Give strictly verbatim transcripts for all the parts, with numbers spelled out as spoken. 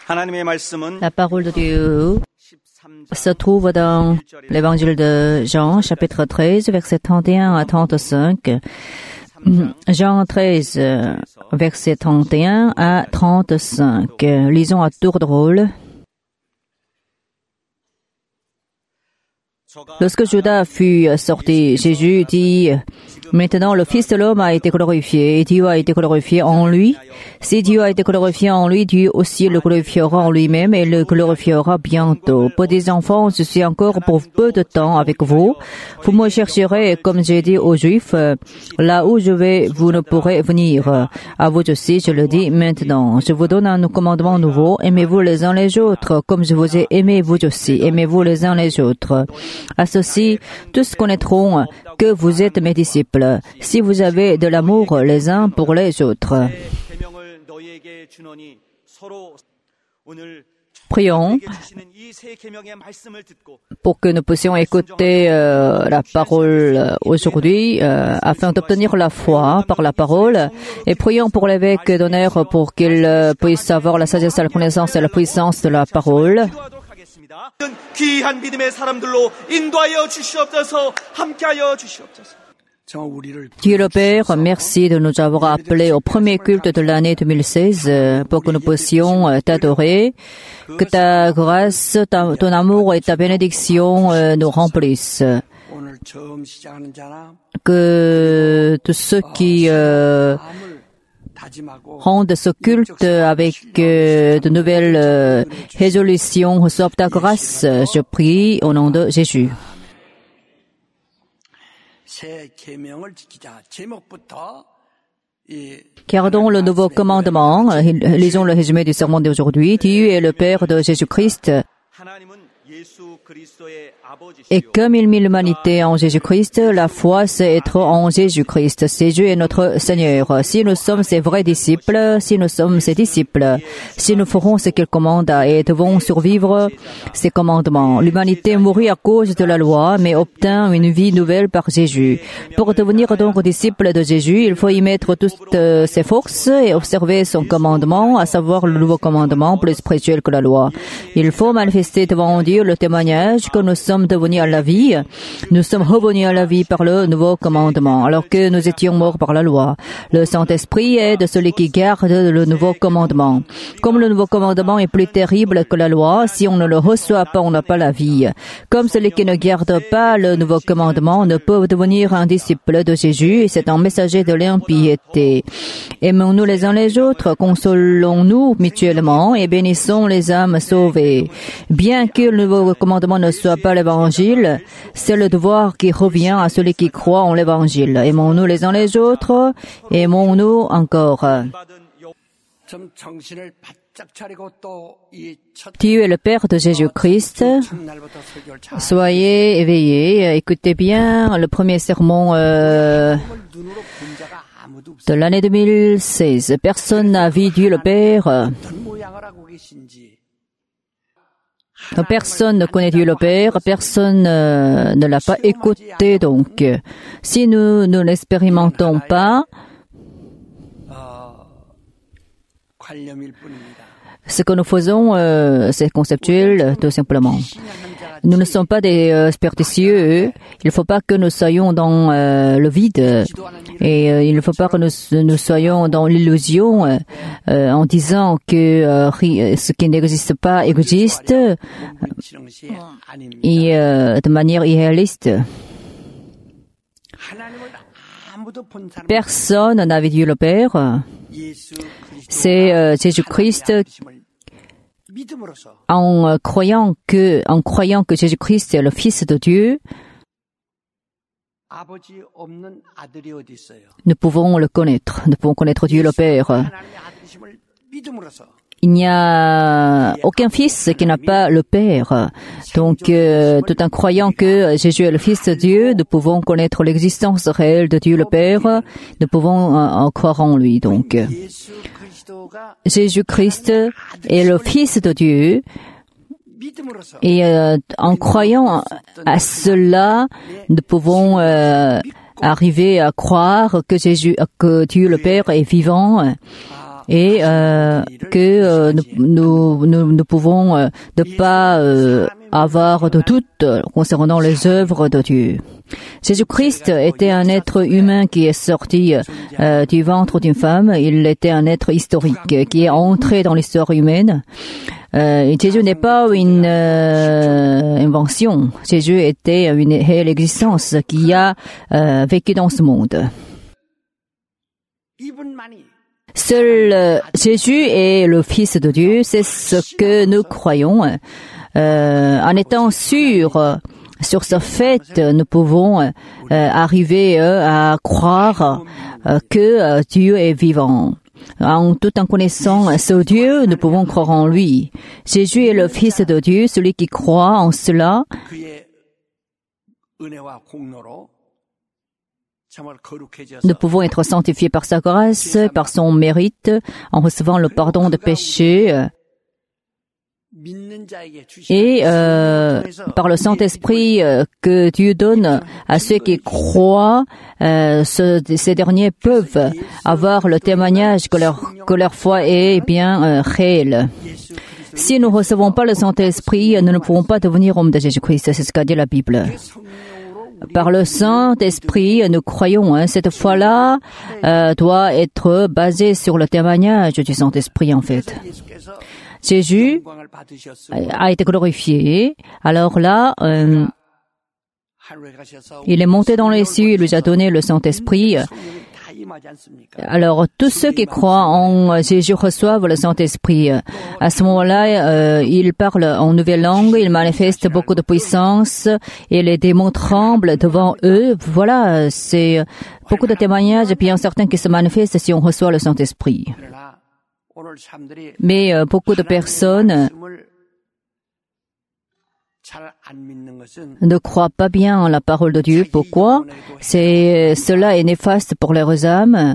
La parole de Dieu se trouve dans l'évangile de Jean, chapitre treize, versets trente et un à trente-cinq. Jean treize, versets trente et un à trente-cinq. Lisons à tour de rôle. Lorsque Judas fut sorti, Jésus dit, « Maintenant le Fils de l'homme a été glorifié, et Dieu a été glorifié en lui. Si Dieu a été glorifié en lui, Dieu aussi le glorifiera en lui-même et le glorifiera bientôt. Petits enfants, je suis encore pour peu de temps avec vous. Vous me chercherez, comme j'ai dit aux Juifs, là où je vais, vous ne pourrez venir. À vous aussi, je le dis maintenant. Je vous donne un commandement nouveau. Aimez-vous les uns les autres, comme je vous ai aimé vous aussi. Aimez-vous les uns les autres. À ceci, tous connaîtront que vous êtes mes disciples, si vous avez de l'amour les uns pour les autres. » Prions pour que nous puissions écouter euh, la parole aujourd'hui euh, afin d'obtenir la foi par la parole, et prions pour l'évêque d'honneur pour qu'il euh, puisse avoir la sagesse, la connaissance et la puissance de la parole. 귀한 믿음의 사람들로 인도하여 주시옵소서. 함께하여 주시옵소서. Dieu le Père, merci de nous avoir appelés au premier culte de l'année deux mille seize pour que nous puissions t'adorer. Que ta grâce, ta, ton amour et ta bénédiction nous remplissent. Que tous ceux qui euh, rendent ce culte avec euh, de nouvelles euh, résolutions reçoivent ta grâce, je prie au nom de Jésus. Gardons le nouveau commandement, lisons le résumé du sermon d'aujourd'hui. Dieu est le Père de Jésus-Christ. Et comme il mit l'humanité en Jésus-Christ, la foi c'est être en Jésus-Christ. C'est Dieu est notre Seigneur. Si nous sommes ses vrais disciples, si nous sommes ses disciples, si nous ferons ce qu'il commande et devons survivre ses commandements. L'humanité mourut à cause de la loi, mais obtint une vie nouvelle par Jésus. Pour devenir donc disciple de Jésus, il faut y mettre toutes ses forces et observer son commandement, à savoir le nouveau commandement plus précieux que la loi. Il faut manifester devant Dieu le témoignage que nous sommes devenus à la vie. Nous sommes revenus à la vie par le nouveau commandement, alors que nous étions morts par la loi. Le Saint-Esprit est de celui qui garde le nouveau commandement. Comme le nouveau commandement est plus terrible que la loi, si on ne le reçoit pas, on n'a pas la vie. Comme celui qui ne garde pas le nouveau commandement ne peut devenir un disciple de Jésus, c'est un messager de l'impiété. Aimons-nous les uns les autres, consolons-nous mutuellement et bénissons les âmes sauvées. Bien que le nouveau commandement ne soit pas l'évangile, c'est le devoir qui revient à celui qui croit en l'évangile. Aimons-nous les uns les autres, aimons-nous encore. Dieu est le Père de Jésus-Christ. Soyez éveillés, écoutez bien le premier sermon euh, de l'année deux mille seize. Personne n'a vu Dieu le Père. Personne ne connaît Dieu le Père, personne euh, ne l'a pas écouté. Donc, si nous ne l'expérimentons pas, ce que nous faisons, euh, c'est conceptuel, tout simplement. Nous ne sommes pas des euh, superstitieux. Il ne faut pas que nous soyons dans euh, le vide. Et euh, il ne faut pas que nous, nous soyons dans l'illusion euh, euh, en disant que euh, ce qui n'existe pas existe euh, et euh, de manière irréaliste. Personne n'a vu Dieu le Père. C'est euh, Jésus-Christ. En croyant que, en croyant que Jésus-Christ est le Fils de Dieu, nous pouvons le connaître. Nous pouvons connaître Dieu le Père. Il n'y a aucun fils qui n'a pas le Père. Donc, euh, tout en croyant que Jésus est le Fils de Dieu, nous pouvons connaître l'existence réelle de Dieu le Père. Nous pouvons euh, en croire en lui. Donc, Jésus-Christ est le Fils de Dieu. Et euh, en croyant à cela, nous pouvons euh, arriver à croire que Jésus, que Dieu le Père est vivant et euh, que euh, nous, nous, nous pouvons euh, ne pas euh, avoir de doute concernant les œuvres de Dieu. Jésus-Christ était un être humain qui est sorti euh, du ventre d'une femme. Il était un être historique qui est entré dans l'histoire humaine. Euh, Jésus n'est pas une euh, invention. Jésus était une réelle existence qui a euh, vécu dans ce monde. Seul euh, Jésus est le Fils de Dieu, c'est ce que nous croyons. Euh, en étant sûrs sur ce fait, nous pouvons euh, arriver euh, à croire euh, que euh, Dieu est vivant. En tout en connaissant ce Dieu, nous pouvons croire en lui. Jésus est le Fils de Dieu, celui qui croit en cela. Nous pouvons être sanctifiés par sa grâce, par son mérite, en recevant le pardon de péchés. Et euh, par le Saint-Esprit euh, que Dieu donne à ceux qui croient, euh, ce, ces derniers peuvent avoir le témoignage que leur, que leur foi est bien euh, réelle. Si nous ne recevons pas le Saint-Esprit, nous ne pourrons pas devenir hommes de Jésus-Christ. C'est ce qu'a dit la Bible. Par le Saint-Esprit, nous croyons. Hein, cette foi-là euh, doit être basée sur le témoignage du Saint-Esprit, en fait. Jésus a été glorifié. Alors là, euh, il est monté dans les cieux, il lui a donné le Saint-Esprit. Alors, tous ceux qui croient en Jésus reçoivent le Saint-Esprit. À ce moment-là, euh, il parle en nouvelle langue, il manifeste beaucoup de puissance et les démons tremblent devant eux. Voilà, c'est beaucoup de témoignages et puis il y en a certains qui se manifestent si on reçoit le Saint-Esprit. Mais euh, beaucoup de personnes ne croient pas bien en la parole de Dieu. Pourquoi? C'est, cela est néfaste pour leurs âmes.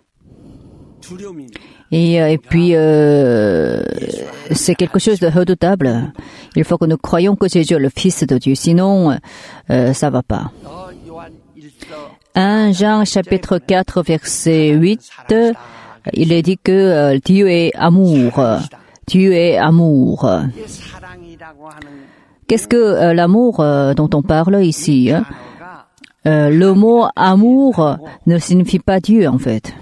Et, et puis, euh, c'est quelque chose de redoutable. Il faut que nous croyions que Jésus est le Fils de Dieu. Sinon, euh, ça va pas. premier Jean chapitre quatre, verset huit. Il est dit que euh, Dieu est amour. Dieu est amour. Qu'est-ce que euh, l'amour euh, dont on parle ici? Hein? Euh, le mot amour ne signifie pas Dieu, en fait.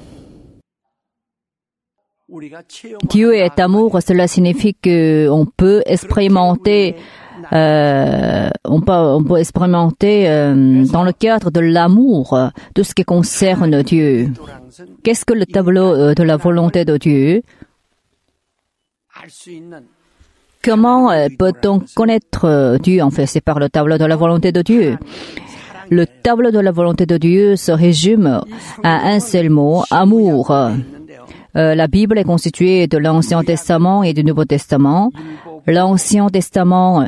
Dieu est amour, cela signifie que on peut expérimenter, euh, on peut, on peut expérimenter euh, dans le cadre de l'amour tout ce qui concerne Dieu. Qu'est-ce que le tableau de la volonté de Dieu? Comment peut-on connaître Dieu? En fait, c'est par le tableau de la volonté de Dieu. Le tableau de la volonté de Dieu se résume à un seul mot, amour. Euh, la Bible est constituée de l'Ancien Testament et du Nouveau Testament. L'Ancien Testament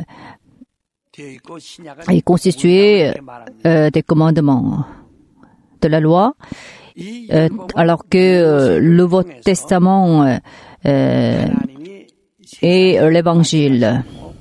est constitué euh, des commandements, de la loi, euh, alors que euh, le Nouveau Testament euh, euh, est l'Évangile.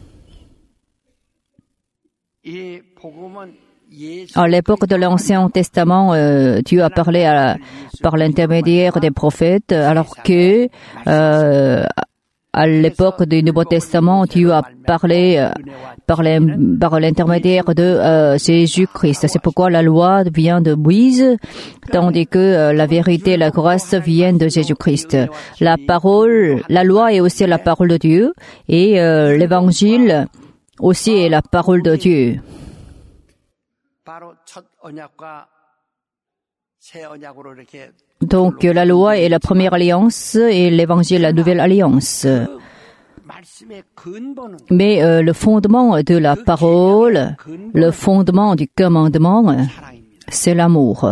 À l'époque de l'Ancien Testament, euh, Dieu a parlé à, par l'intermédiaire des prophètes, alors que euh, à l'époque du Nouveau Testament, Dieu a parlé euh, par l'intermédiaire de euh, Jésus-Christ. C'est pourquoi la loi vient de Moïse, tandis que euh, la vérité et la grâce viennent de Jésus-Christ. La parole, la loi est aussi la parole de Dieu, et euh, l'Évangile aussi est la parole de Dieu. Donc la loi est la première alliance et l'évangile la nouvelle alliance. Mais euh, le fondement de la parole, le fondement du commandement, c'est l'amour.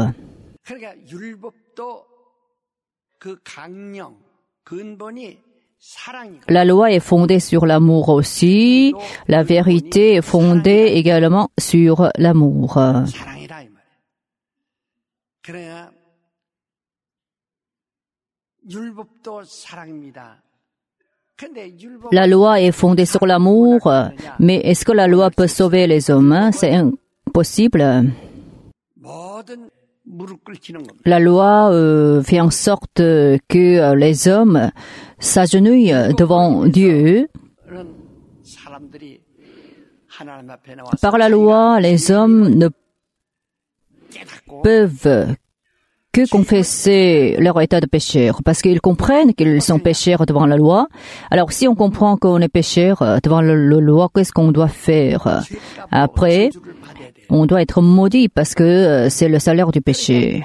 La loi est fondée sur l'amour aussi. La vérité est fondée également sur l'amour. La loi est fondée sur l'amour, mais est-ce que la loi peut sauver les hommes? C'est impossible. la loi euh, fait en sorte que euh, les hommes s'agenouillent devant Dieu. Par la loi, les hommes ne peuvent que confesser leur état de pécheur, parce qu'ils comprennent qu'ils sont pécheurs devant la loi. Alors, si on comprend qu'on est pécheur devant la loi, qu'est-ce qu'on doit faire? Après, on doit être maudit parce que c'est le salaire du péché.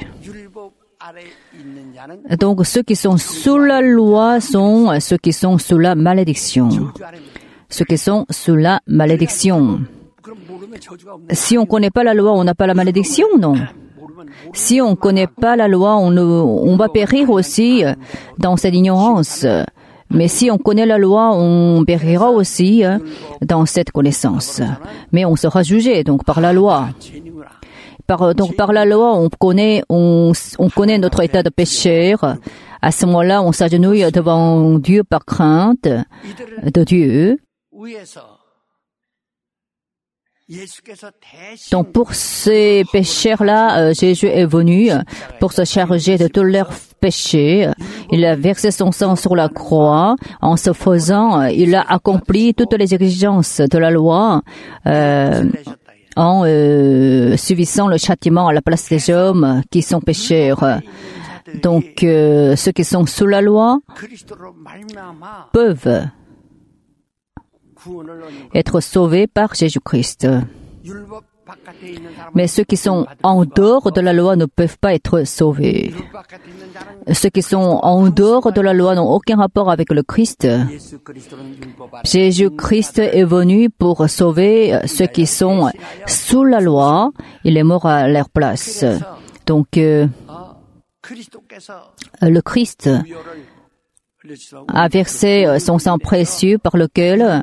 Donc, ceux qui sont sous la loi sont ceux qui sont sous la malédiction. Ceux qui sont sous la malédiction. Si on ne connaît pas la loi, on n'a pas la malédiction, non? Si on ne connaît pas la loi, on, on va périr aussi dans cette ignorance. Mais si on connaît la loi, on périra aussi dans cette connaissance. Mais on sera jugé donc par la loi. Par, donc par la loi, on connaît, on, on connaît notre état de pécheur. À ce moment-là, on s'agenouille devant Dieu par crainte de Dieu. Donc pour ces pécheurs-là, euh, Jésus est venu pour se charger de tous leurs péchés. Il a versé son sang sur la croix. En ce faisant, il a accompli toutes les exigences de la loi euh, en euh, subissant le châtiment à la place des hommes qui sont pécheurs. Donc euh, ceux qui sont sous la loi peuvent être sauvés par Jésus-Christ. Mais ceux qui sont en dehors de la loi ne peuvent pas être sauvés. Ceux qui sont en dehors de la loi n'ont aucun rapport avec le Christ. Jésus-Christ est venu pour sauver ceux qui sont sous la loi. Il est mort à leur place. Donc, euh, le Christ a versé son sang précieux par lequel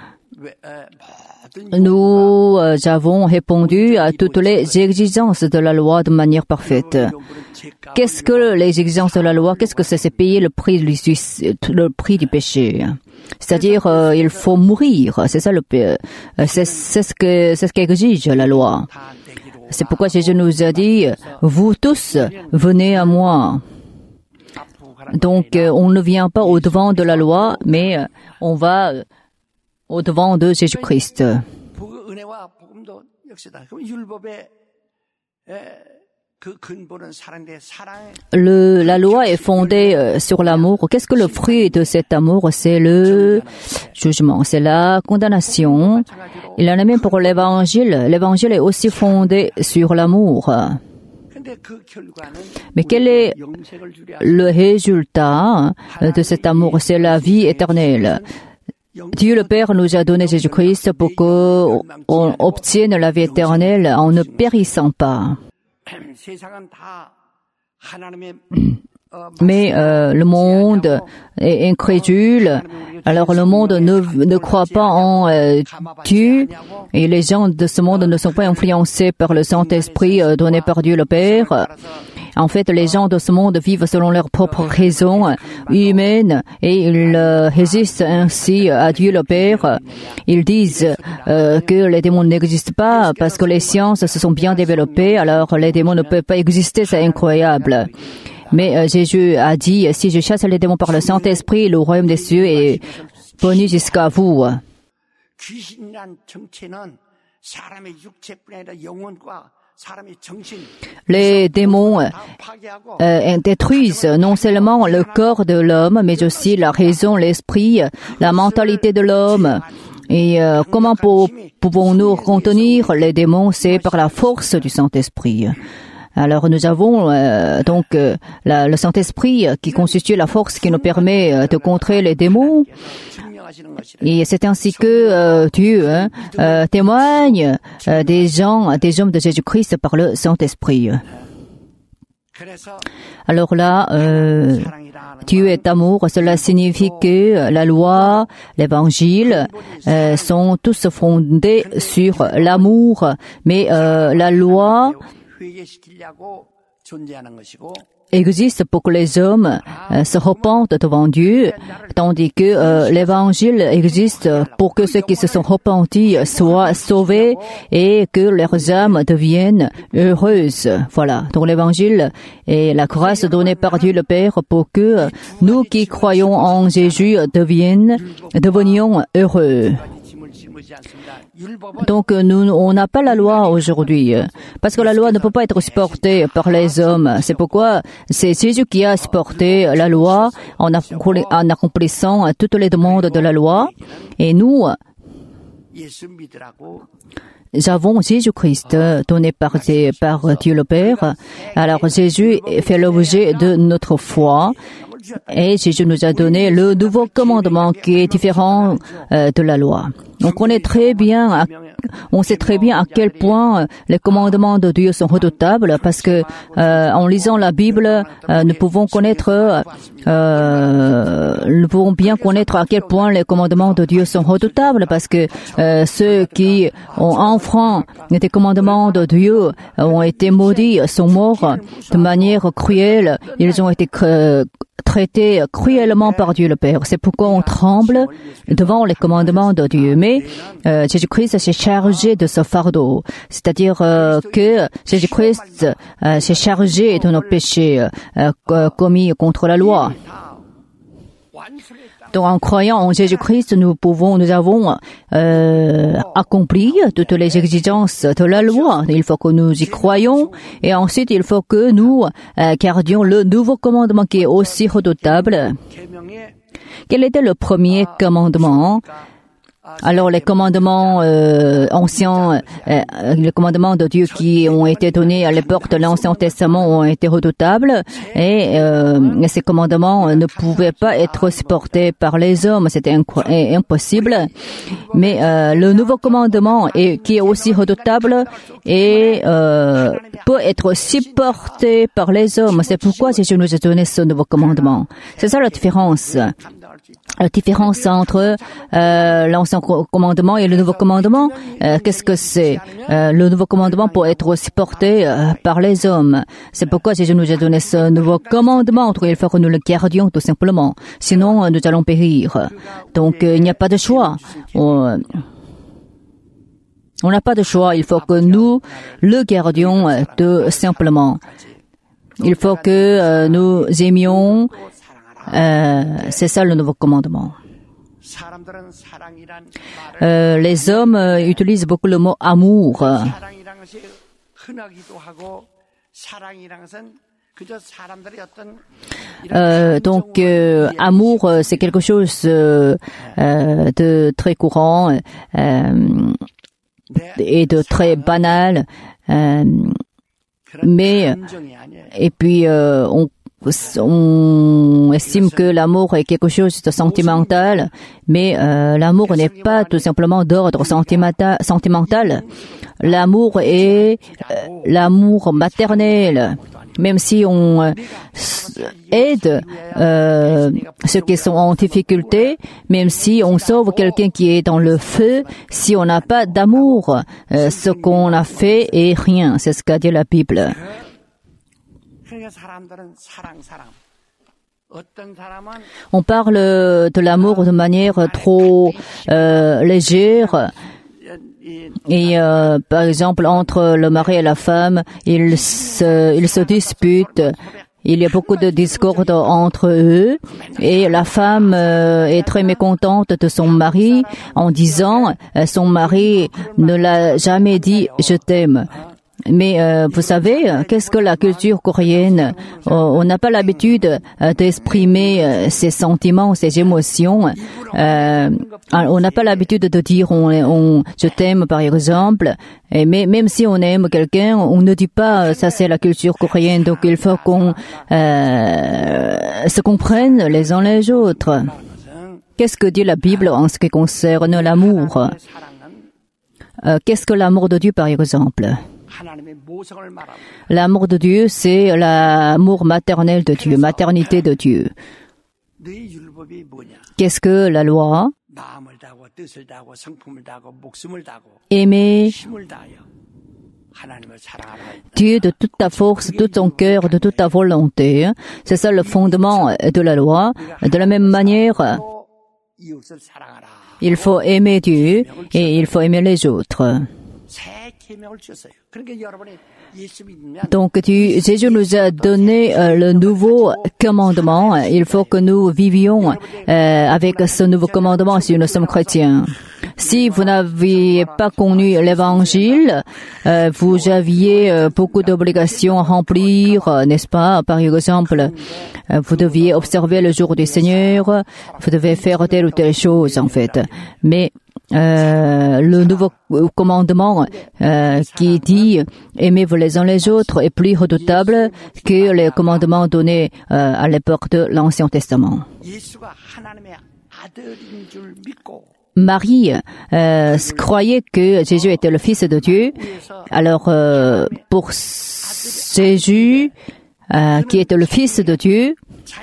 nous avons répondu à toutes les exigences de la loi de manière parfaite. Qu'est-ce que les exigences de la loi? Qu'est-ce que c'est? C'est payer le prix du, le prix du péché. C'est-à-dire, euh, il faut mourir. C'est ça le, c'est, c'est ce que, c'est ce qu'exige la loi. C'est pourquoi Jésus nous a dit, vous tous, venez à moi. Donc, euh, on ne vient pas au-devant de la loi, mais euh, on va euh, au-devant de Jésus-Christ. Le, la loi est fondée euh, sur l'amour. Qu'est-ce que le fruit de cet amour? C'est le jugement, c'est la condamnation. Il en est même pour l'Évangile. L'Évangile est aussi fondé sur l'amour. Mais quel est le résultat de cet amour? C'est la vie éternelle. Dieu le Père nous a donné Jésus-Christ pour qu'on obtienne la vie éternelle en ne périssant pas. Mais euh, le monde est incrédule. Alors le monde ne, ne croit pas en euh, Dieu et les gens de ce monde ne sont pas influencés par le Saint-Esprit euh, donné par Dieu le Père. En fait, les gens de ce monde vivent selon leurs propres raisons humaines et ils euh, résistent ainsi à Dieu le Père. Ils disent euh, que les démons n'existent pas parce que les sciences se sont bien développées, alors les démons ne peuvent pas exister, c'est incroyable. Mais euh, Jésus a dit, si je chasse les démons par le Saint-Esprit, le royaume des cieux est venu jusqu'à vous. Les démons euh, détruisent non seulement le corps de l'homme, mais aussi la raison, l'esprit, la mentalité de l'homme. Et euh, comment pour, pouvons-nous contenir les démons? C'est par la force du Saint-Esprit. Alors nous avons euh, donc euh, la, le Saint-Esprit qui constitue la force qui nous permet euh, de contrer les démons. Et c'est ainsi que euh, Dieu hein, euh, témoigne euh, des gens, des hommes de Jésus-Christ par le Saint-Esprit. Alors là, euh, Dieu est amour. Cela signifie que la loi, l'Évangile euh, sont tous fondés sur l'amour. Mais euh, la loi existe pour que les hommes euh, se repentent devant Dieu, tandis que euh, l'évangile existe pour que ceux qui se sont repentis soient sauvés et que leurs âmes deviennent heureuses. Voilà. Donc l'évangile est la grâce donnée par Dieu le Père pour que nous qui croyons en Jésus deviennent, devenions heureux. Donc nous, on n'a pas la loi aujourd'hui, parce que la loi ne peut pas être supportée par les hommes. C'est pourquoi c'est Jésus qui a supporté la loi en accomplissant toutes les demandes de la loi. Et nous, nous avons Jésus-Christ donné par, par Dieu le Père. Alors Jésus fait l'objet de notre foi. Et Jésus nous a donné le nouveau commandement qui est différent euh, de la loi. On connaît très bien, à, on sait très bien à quel point les commandements de Dieu sont redoutables parce que euh, en lisant la Bible, euh, nous pouvons connaître, euh, nous pouvons bien connaître à quel point les commandements de Dieu sont redoutables parce que euh, ceux qui ont enfreint les commandements de Dieu ont été maudits, sont morts de manière cruelle. Ils ont été euh, traités cruellement par Dieu le Père. C'est pourquoi on tremble devant les commandements de Dieu. Mais euh, Jésus-Christ s'est chargé de ce fardeau. C'est-à-dire euh, que Jésus-Christ euh, s'est chargé de nos péchés euh, commis contre la loi. Donc, en croyant en Jésus-Christ, nous pouvons, nous avons euh, accompli toutes les exigences de la loi. Il faut que nous y croyions et ensuite il faut que nous euh, gardions le nouveau commandement qui est aussi redoutable. Quel était le premier commandement? Alors les commandements euh, anciens, euh, les commandements de Dieu qui ont été donnés à l'époque de l'Ancien Testament ont été redoutables et euh, ces commandements ne pouvaient pas être supportés par les hommes, c'était impossible. Mais euh, le nouveau commandement est, qui est aussi redoutable et euh, peut être supporté par les hommes. C'est pourquoi Jésus nous a donné ce nouveau commandement. C'est ça la différence. La différence entre euh, l'ancien commandement et le nouveau commandement, euh, qu'est-ce que c'est? euh, Le nouveau commandement peut être supporté euh, par les hommes. C'est pourquoi Jésus nous a donné ce nouveau commandement. Il faut que nous le gardions tout simplement. Sinon, nous allons périr. Donc, euh, il n'y a pas de choix. On, on n'a pas de choix. Il faut que nous le gardions euh, tout simplement. Il faut que euh, nous aimions. Euh, c'est ça le nouveau commandement. Euh, les hommes euh, utilisent beaucoup le mot amour. Euh, donc, euh, amour, c'est quelque chose euh, euh, de très courant euh, et de très banal. Euh, mais, et puis, euh, on On estime que l'amour est quelque chose de sentimental, mais euh, l'amour n'est pas tout simplement d'ordre sentimental. sentimental. L'amour est euh, l'amour maternel. Même si on euh, aide euh, ceux qui sont en difficulté, même si on sauve quelqu'un qui est dans le feu, si on n'a pas d'amour, euh, ce qu'on a fait est rien. C'est ce qu'a dit la Bible. On parle de l'amour de manière trop euh, légère. Et euh, par exemple, entre le mari et la femme, ils se, ils se disputent. Il y a beaucoup de discorde entre eux et la femme euh, est très mécontente de son mari en disant euh, son mari ne l'a jamais dit « je t'aime ». Mais euh, vous savez, qu'est-ce que la culture coréenne? euh, On n'a pas l'habitude euh, d'exprimer euh, ses sentiments, ses émotions. Euh, on n'a pas l'habitude de dire on, on, « je t'aime » par exemple. Et mais même si on aime quelqu'un, on ne dit pas « ça c'est la culture coréenne ». Donc il faut qu'on euh, se comprenne les uns les autres. Qu'est-ce que dit la Bible en ce qui concerne l'amour? euh, Qu'est-ce que l'amour de Dieu par exemple? L'amour de Dieu, c'est l'amour maternel de Dieu, maternité de Dieu. Qu'est-ce que la loi? Aimer Dieu de toute ta force, de tout ton cœur, de toute ta volonté. C'est ça le fondement de la loi. De la même manière, il faut aimer Dieu et il faut aimer les autres. Donc Dieu, Jésus nous a donné euh, le nouveau commandement. Il faut que nous vivions euh, avec ce nouveau commandement si nous sommes chrétiens. Si vous n'aviez pas connu l'évangile, euh, vous aviez euh, beaucoup d'obligations à remplir, euh, n'est-ce pas? Par exemple, euh, vous deviez observer le jour du Seigneur, vous devez faire telle ou telle chose en fait. Mais Euh, le nouveau commandement euh, qui dit « Aimez-vous les uns les autres » est plus redoutable que les commandements donnés euh, à l'époque de l'Ancien Testament. Marie euh, croyait que Jésus était le Fils de Dieu. Alors, euh, pour Jésus, euh, qui était le Fils de Dieu,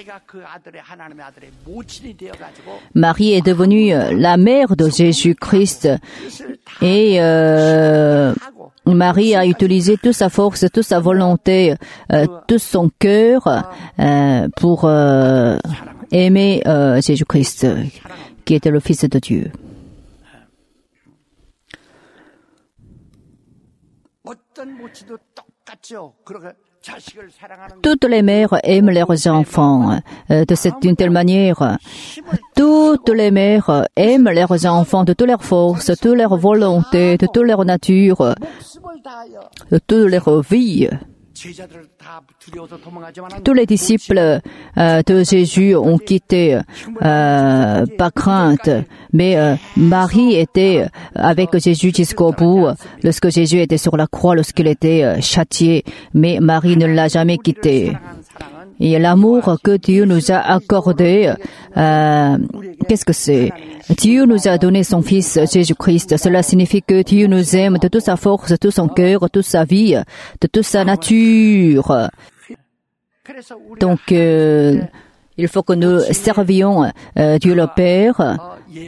Marie est devenue la mère de Jésus-Christ et euh, Marie a utilisé toute sa force, toute sa volonté, euh, tout son cœur euh, pour euh, aimer euh, Jésus-Christ, qui était le Fils de Dieu. Toutes les mères aiment leurs enfants euh, de cette d'une telle manière. Toutes les mères aiment leurs enfants de toute leur force, de toute leur volonté, de toute leur nature, de toute leur vie. Tous les disciples euh, de Jésus ont quitté euh, par crainte, mais euh, Marie était avec Jésus jusqu'au bout, lorsque Jésus était sur la croix, lorsqu'il était euh, châtié, mais Marie ne l'a jamais quitté. Et l'amour que Dieu nous a accordé, euh, qu'est-ce que c'est? Dieu nous a donné son Fils Jésus-Christ. Cela signifie que Dieu nous aime de toute sa force, de tout son cœur, de toute sa vie, de toute sa nature. Donc, euh, il faut que nous servions euh, Dieu le Père.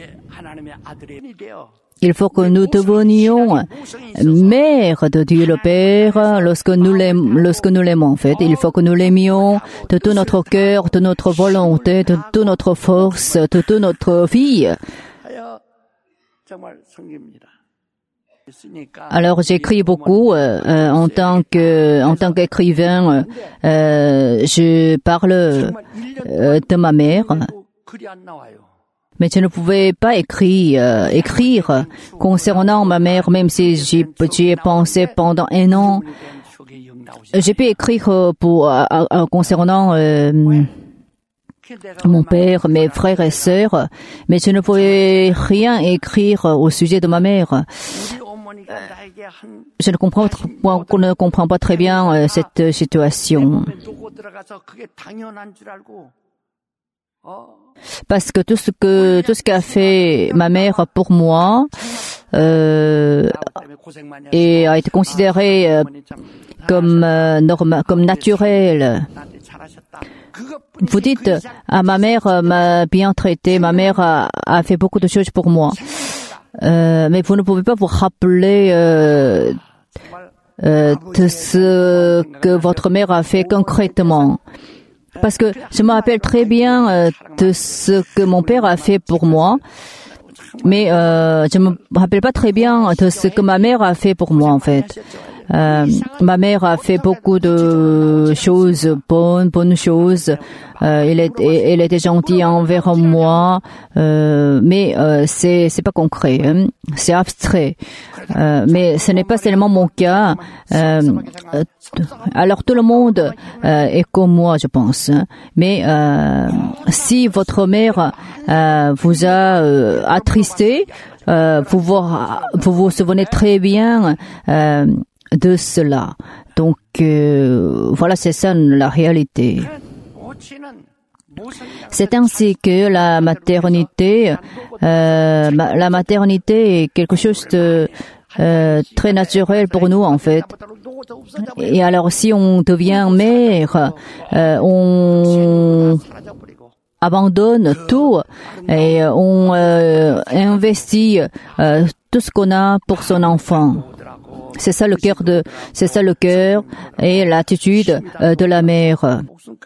Il faut que nous devenions mères de Dieu le Père lorsque nous l'aimons, lorsque nous l'aimons en fait. Il faut que nous l'aimions de tout notre cœur, de notre volonté, de toute notre force, de toute notre vie. Alors j'écris beaucoup euh, en tant que en tant qu'écrivain. Euh, je parle euh, de ma mère. Mais je ne pouvais pas écrire, euh, écrire concernant ma mère, même si j'y, j'y ai pensé pendant un an. J'ai pu écrire pour, euh, euh, concernant euh, mon père, mes frères et sœurs, mais je ne pouvais rien écrire au sujet de ma mère. Je ne comprends, je ne comprends pas très bien euh, cette situation. Parce que tout ce que tout ce qu'a fait ma mère pour moi euh, et a été considéré euh, comme euh, normal, comme naturel. Vous dites, ah, ma mère m'a bien traité, ma mère a, a fait beaucoup de choses pour moi, euh, mais vous ne pouvez pas vous rappeler euh, euh, de ce que votre mère a fait concrètement. Parce que je me rappelle très bien euh, de ce que mon père a fait pour moi, mais euh, je me rappelle pas très bien de ce que ma mère a fait pour moi en fait. Euh, ma mère a fait beaucoup de choses bonnes, bonnes choses. Euh, elle, est, elle était gentille envers moi, euh, mais euh, c'est c'est pas concret, hein, c'est abstrait. Euh, mais ce n'est pas seulement mon cas. Euh, alors tout le monde euh, est comme moi, je pense. Hein, mais euh, si votre mère euh, vous a euh, attristé, euh, vous, vous vous vous souvenez très bien. Euh, de cela. Donc, euh, voilà, c'est ça la réalité. C'est ainsi que la maternité, euh, ma, la maternité est quelque chose de euh, très naturel pour nous, en fait. Et alors, si on devient mère, euh, on abandonne tout et on euh, investit euh, tout ce qu'on a pour son enfant. C'est ça le cœur de, c'est ça le cœur et l'attitude euh, de la mère.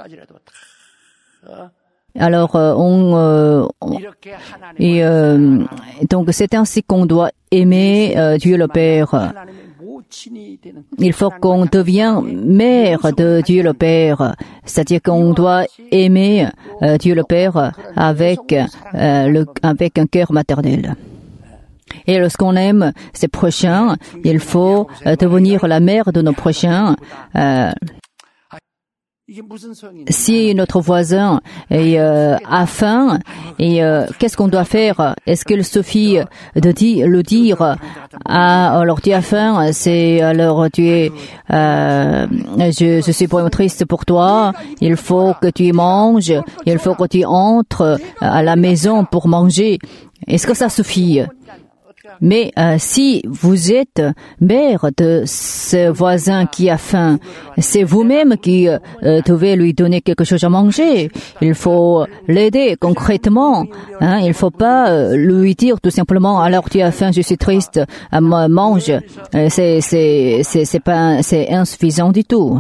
Alors, euh, on, euh, on et euh, donc c'est ainsi qu'on doit aimer euh, Dieu le Père. Il faut qu'on devienne mère de Dieu le Père, c'est-à-dire qu'on doit aimer euh, Dieu le Père avec euh, le, avec un cœur maternel. Et lorsqu'on aime ses prochains, il faut euh, devenir la mère de nos prochains. Euh, Si notre voisin est, euh, a faim, et euh, qu'est-ce qu'on doit faire? Est-ce qu'il suffit de dire, le dire? Ah, alors tu as faim, c'est alors tu es, euh, je, je suis vraiment triste pour toi. Il faut que tu manges, il faut que tu entres à la maison pour manger. Est-ce que ça suffit? Mais euh, si vous êtes mère de ce voisin qui a faim, c'est vous-même qui euh, devez lui donner quelque chose à manger. Il faut l'aider concrètement. Hein. Il ne faut pas euh, lui dire tout simplement alors tu as faim, je suis triste, euh, mange. Euh, c'est c'est c'est c'est pas c'est insuffisant du tout.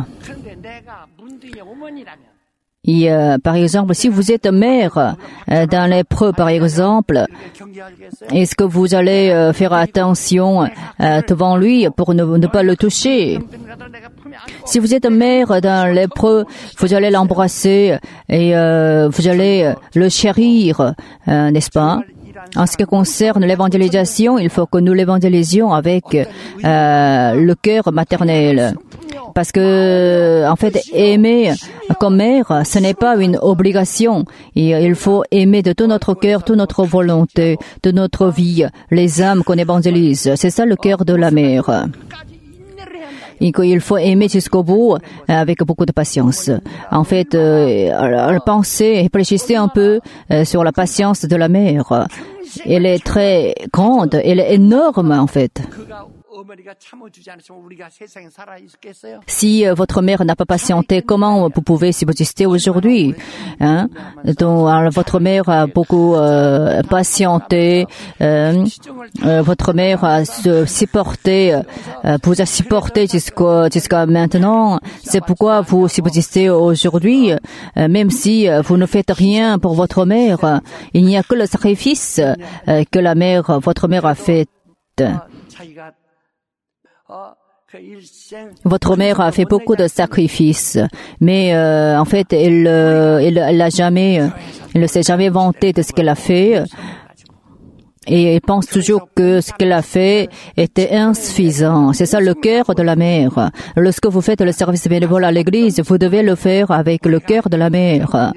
Et, euh, par exemple, si vous êtes mère euh, dans l'épreuve, par exemple, est-ce que vous allez euh, faire attention euh, devant lui pour ne, ne pas le toucher? Si vous êtes mère dans l'épreuve, vous allez l'embrasser et euh, vous allez le chérir, euh, n'est-ce pas? En ce qui concerne l'évangélisation, il faut que nous l'évangélisions avec euh, le cœur maternel. Parce que, en fait, aimer comme mère, ce n'est pas une obligation. Et il faut aimer de tout notre cœur, toute notre volonté, de notre vie, les âmes qu'on évangélise. C'est ça le cœur de la mère. Et qu'il faut aimer jusqu'au bout avec beaucoup de patience. En fait, euh, pensez, réfléchissez un peu euh, sur la patience de la mère. Elle est très grande, elle est énorme en fait. Si euh, votre mère n'a pas patienté, comment vous pouvez subsister aujourd'hui? Hein? Donc, alors, votre mère a beaucoup euh, patienté, euh, euh, votre mère a se supporté, euh, vous a supporté jusqu'à jusqu'à maintenant. C'est pourquoi vous subsistez aujourd'hui, euh, même si euh, vous ne faites rien pour votre mère. Il n'y a que le sacrifice euh, que la mère, votre mère a fait. Votre mère a fait beaucoup de sacrifices, mais euh, en fait, elle, euh, elle, elle a jamais, elle ne s'est jamais vantée de ce qu'elle a fait, et elle pense toujours que ce qu'elle a fait était insuffisant. C'est ça le cœur de la mère. Lorsque vous faites le service bénévole à l'église, vous devez le faire avec le cœur de la mère.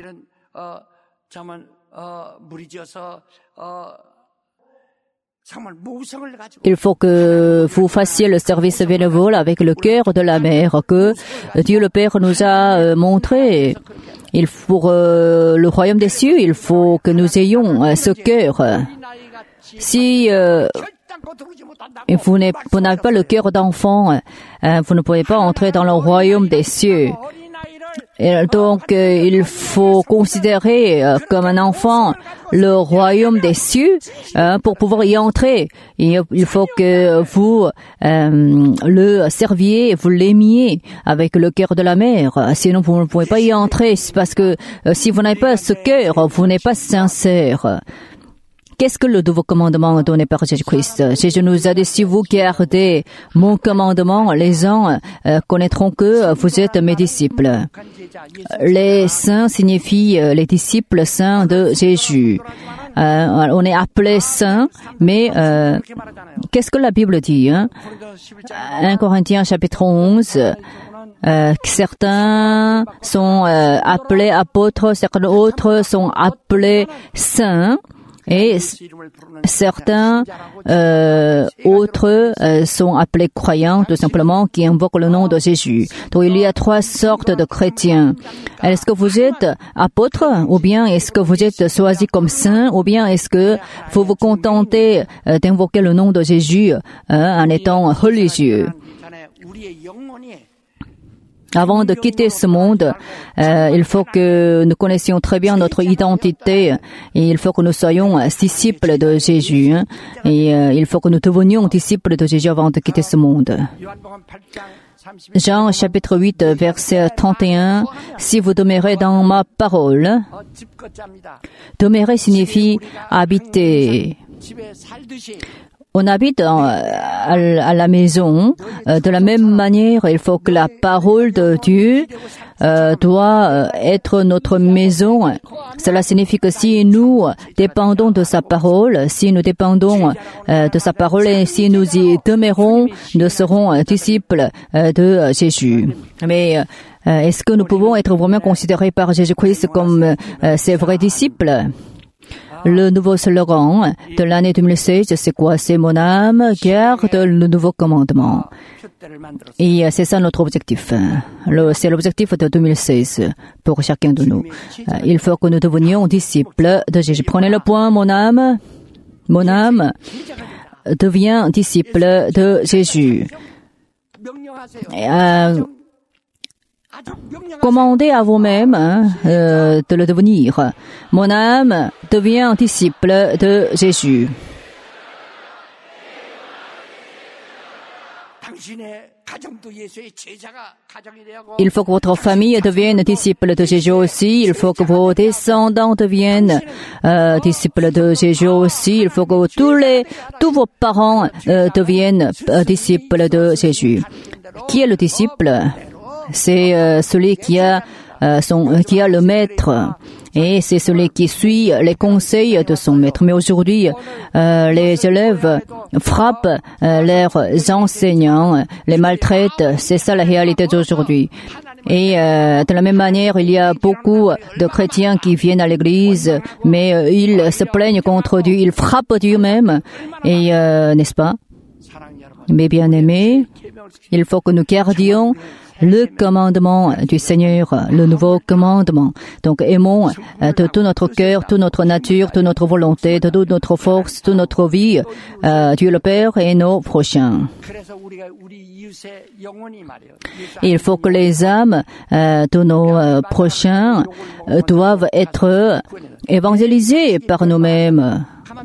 Il faut que vous fassiez le service bénévole avec le cœur de la mère que Dieu le Père nous a montré. Il faut, pour euh, le royaume des cieux, il faut que nous ayons euh, ce cœur. Si euh, vous n'avez pas le cœur d'enfant, euh, vous ne pouvez pas entrer dans le royaume des cieux. Et donc, euh, il faut considérer euh, comme un enfant le royaume des cieux euh, pour pouvoir y entrer. Et il faut que vous euh, le serviez, vous l'aimiez avec le cœur de la mère. Sinon, vous ne pouvez pas y entrer. C'est parce que euh, si vous n'avez pas ce cœur, vous n'êtes pas sincère. Qu'est-ce que le nouveau commandement donné par Jésus-Christ? Jésus nous a dit, si vous gardez mon commandement, les gens euh, connaîtront que vous êtes mes disciples. Les saints signifient les disciples saints de Jésus. Euh, on est appelés saints, mais euh, qu'est-ce que la Bible dit? Hein? un Corinthiens chapitre onze. Euh, certains sont euh, appelés apôtres, certains autres sont appelés saints. Et certains euh, autres euh, sont appelés croyants, tout simplement, qui invoquent le nom de Jésus. Donc, il y a trois sortes de chrétiens. Est-ce que vous êtes apôtres, ou bien est-ce que vous êtes choisis comme saints, ou bien est-ce que vous vous contentez euh, d'invoquer le nom de Jésus euh, en étant religieux? Avant de quitter ce monde, euh, il faut que nous connaissions très bien notre identité et il faut que nous soyons disciples de Jésus. Hein, et euh, il faut que nous devenions disciples de Jésus avant de quitter ce monde. Jean chapitre huit, verset trente et un. Si vous demeurez dans ma parole, demeurer signifie habiter. On habite en, à, à la maison. Euh, de la même manière, il faut que la parole de Dieu euh, doit être notre maison. Cela signifie que si nous dépendons de sa parole, si nous dépendons euh, de sa parole et si nous y demeurons, nous serons disciples euh, de Jésus. Mais euh, est-ce que nous pouvons être vraiment considérés par Jésus-Christ comme euh, ses vrais disciples? Le nouveau slogan de l'année deux mille seize, c'est quoi? C'est mon âme garde le nouveau commandement. Et c'est ça notre objectif. Le, c'est l'objectif de deux mille seize pour chacun de nous. Il faut que nous devenions disciples de Jésus. Prenez le point, mon âme. Mon âme devient disciple de Jésus. Euh, Commandez à vous-même hein, euh, de le devenir. Mon âme devient disciple de Jésus. Il faut que votre famille devienne disciple de Jésus aussi. Il faut que vos descendants deviennent euh, disciples de Jésus aussi. Il faut que tous les tous vos parents euh, deviennent euh, disciples de Jésus. Qui est le disciple? C'est euh, celui qui a euh, son euh, qui a le maître et c'est celui qui suit les conseils de son maître. Mais aujourd'hui, euh, les élèves frappent euh, leurs enseignants, les maltraitent. C'est ça la réalité d'aujourd'hui. Et euh, de la même manière, il y a beaucoup de chrétiens qui viennent à l'église, mais euh, ils se plaignent contre Dieu, ils frappent Dieu même. Et euh, n'est-ce pas? Mais bien aimés, il faut que nous gardions le commandement du Seigneur, le nouveau commandement. Donc, aimons de tout notre cœur, toute notre nature, toute notre volonté, de toute notre force, toute notre vie, euh, Dieu le Père et nos prochains. Et il faut que les âmes euh, de nos euh, prochains euh, doivent être évangélisées par nous-mêmes.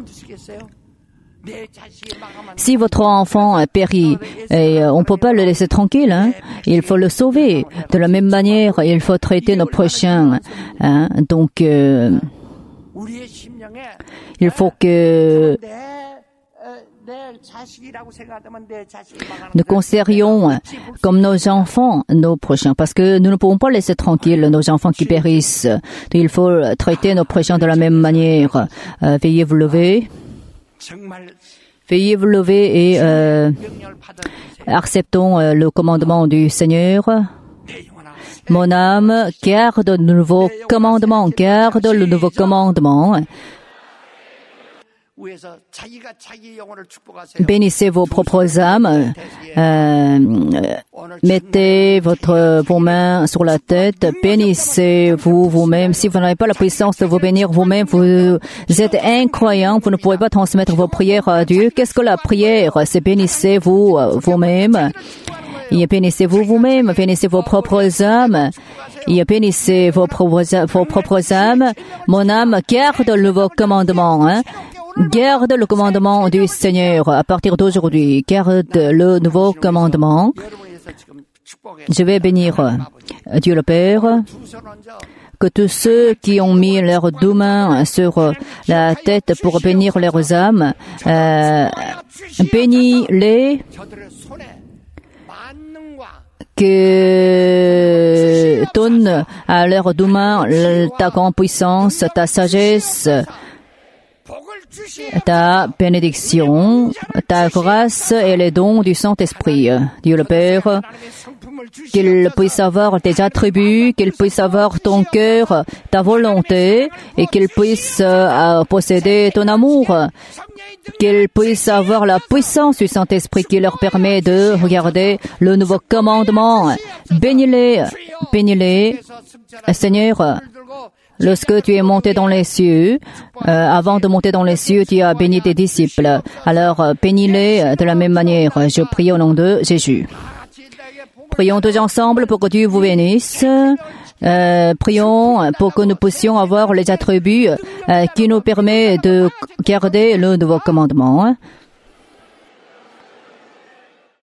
Si votre enfant périt, et on ne peut pas le laisser tranquille, hein, il faut le sauver. De la même manière, il faut traiter nos prochains. Hein, donc, euh, il faut que nous considérions comme nos enfants, nos prochains, parce que nous ne pouvons pas laisser tranquilles nos enfants qui périssent. Il faut traiter nos prochains de la même manière. Euh, veuillez vous lever. Veuillez vous lever et euh, acceptons euh, le commandement du Seigneur. Mon âme garde le nouveau commandement, garde le nouveau commandement. Bénissez vos propres âmes, euh, mettez votre, vos mains sur la tête, bénissez-vous vous-même. Si vous n'avez pas la puissance de vous bénir vous-même, vous êtes incroyant, vous ne pourrez pas transmettre vos prières à Dieu. Qu'est-ce que la prière? C'est bénissez-vous vous-même. Et bénissez-vous vous-même, bénissez vos propres âmes. Et bénissez vos propres, vos propres âmes. Mon âme garde le nouveau commandement, hein. Garde le commandement du Seigneur à partir d'aujourd'hui. Garde le nouveau commandement. Je vais bénir Dieu le Père. Que tous ceux qui ont mis leurs deux mains sur la tête pour bénir leurs âmes, euh, bénis-les. Que donne à leurs deux mains ta grande puissance, ta sagesse, ta bénédiction, ta grâce et les dons du Saint-Esprit. Dieu le Père, qu'il puisse avoir tes attributs, qu'il puisse avoir ton cœur, ta volonté, et qu'il puisse euh, posséder ton amour, qu'il puisse avoir la puissance du Saint-Esprit qui leur permet de regarder le nouveau commandement. Bénis-les, bénis-les, Seigneur. Lorsque tu es monté dans les cieux, euh, avant de monter dans les cieux, tu as béni tes disciples. Alors, bénis-les de la même manière. Je prie au nom de Jésus. Prions tous ensemble pour que Dieu vous bénisse. Euh, prions pour que nous puissions avoir les attributs euh, qui nous permettent de garder le nouveau commandement.